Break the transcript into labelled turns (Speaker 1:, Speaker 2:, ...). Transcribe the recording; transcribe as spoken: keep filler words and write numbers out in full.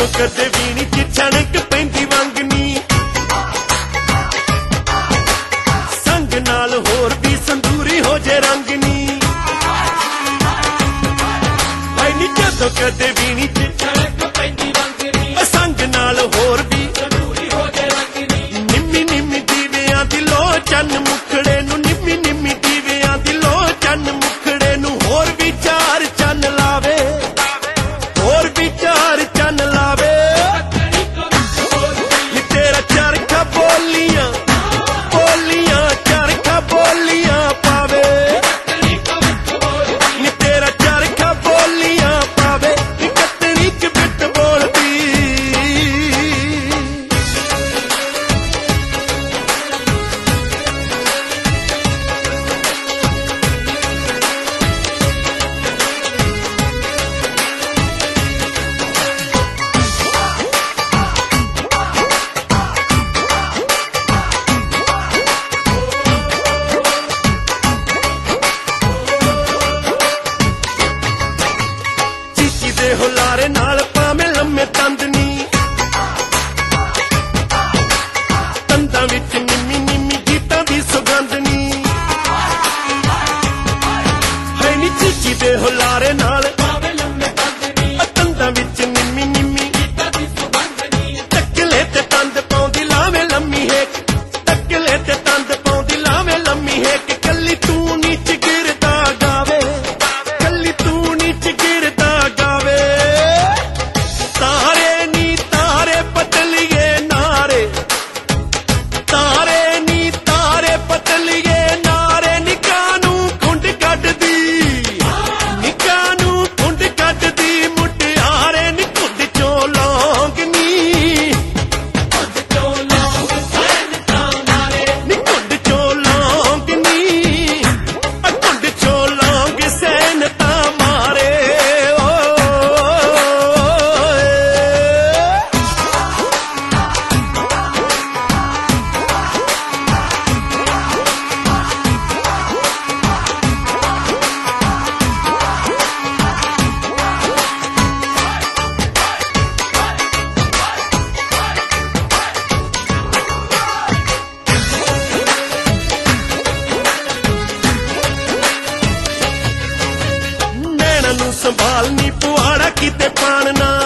Speaker 1: ਜਦੋਂ ਕਦੇ ਵੀਣੀ ਚ ਛਣਕ ਪੈਂਦੀ ਵੰਗਨੀ ਸੰਗ ਨਾਲ ਹੋਰ ਵੀ ਸੰਦੂਰੀ ਹੋ ਜੇ ਰੰਗਨੀ ਭਾਈ ਨੀ ਜਦੋਂ ਕਦੇ ਵੀਣੀ ਚ ਛਣਕ ਪੈਂਦੀ ਵੰਗਨੀ ਸੰਗ ਨਾਲ ਹੋਰ ਵੀ ਸੰਦੂਰੀ ਹੋ ਜੇ ਰੰਗਨੀ ਨਿੰਮੀ ਨਿੰਮੀ ਦੀਵਿਆਂ ਦੀ ਲੋ ਚੰਨ ਮੁਖੜੇ ਨੂੰ ਨਿੰਮੀ ਨਿੰਮੀ ਦੀਵਿਆਂ ਦੀ ਲੋ ਚੰਨ ਮੁਖੜੇ ਨੂੰ ਹੋਰ ਵੀ ਚਾਰ ਚੰਨ ਲਾਵੇ ਹੋਰ ਵੀ ਚਾਰ ਚੰਨ ਲਾਵੇ ਨੀ ਤੇਰਾ ਚਰਖਾ ਬੋਲੀਆਂ ਬੋਲੀਆਂ ਚਰਖਾ ਬੋਲੀਆਂ ਪਾਵੇ ਨੀ ਤੇਰਾ ਚਰਖਾ ਬੋਲੀਆਂ ਪਾਵੇ ਨੀ ਕਤਰੀ ਚ ਬਿੱਟ ਬੋਲਦੀ ਹੁਲਾਰੇ ਨਾਲ ਪਾਵੇਂ ਲੰਮੇ ਤੰਦਨੀ ਤੰਦਾਂ ਵਿੱਚ ਨਿੰਮੀ ਨਿੰਮੀ ਗੀਤਾਂ ਦੀ ਸੁਗੰਧਨੀ ਹੈ ਨੀ ਚੀਚੀ ਦੇ ਹੁਲਾਰੇ ਨਾਲ ਪਾਵੇਂ ਲੰਮੇ ਤੰਦਨੀ ਤੰਦਾਂ ਵਿੱਚ ਨਿੰਮੀ ਨਿੰਮੀ ਗੀਤਾਂ ਦੀ ਸੁਗੰਧਨੀ ਟੱਕਲੇ ਤੇ ਤੰਦ ਪਾਉਂਦੀ ਲਾਵੇਂ ਲੰਮੀ ਹੈ ਟੱਕਲੇ ਤੇ ਤੰਦ ਪਾਉਂਦੀ ਲਾਵੇਂ ਲੰਮੀ ਹੈ ਕਿ ਕੱਲੀ ਤੂੰ ਨੀਚ ਗਿਰਦਾ ਗਾਵੇ ਕੱਲੀ ਤੂੰ ਨੀਚ ਗਿਰਦਾ ਗਾਵੇ ਤਾਰੇ ਨੀ ਤਾਰੇ ਪਤਲੀਏ ਨਾਰੇ ਤਾਰੇ ਨੀ ਤਾਰੇ ਪਤਲੀਏ ਨਾਰੇ ਨਿੱਕਾ ਨੂੰ ਕੁੰਡ ਕੱਢਦੀ ਨਿੱਕਾ ਨੂੰ ਕੁੰਡ ਕੱਢਦੀ ਮੁਟਿਆਰੇ ਨੀ ਕੁੰਡ ਚੋਂ ਲੌਂਗਨੀ ਕੁੰਡ ਚੋਂ ਲੌਂਗ ਸੈਨ ਤਾਂ ਮਾਰੇ ਨੀ ਕੁੰਡ ਚੋਂ ਲੌਂਗਨੀ ਕੁੰਡ ਚੋਂ ਲੌਂਗ ਸੈਨ ਤਾਂ ਮਾਰੇ ਨੈਣਾ ਨੂੰ ਸੰਭਾਲ ਨੀ ਪੁਆੜਾ ਕਿਤੇ ਪਾਣ ਨਾ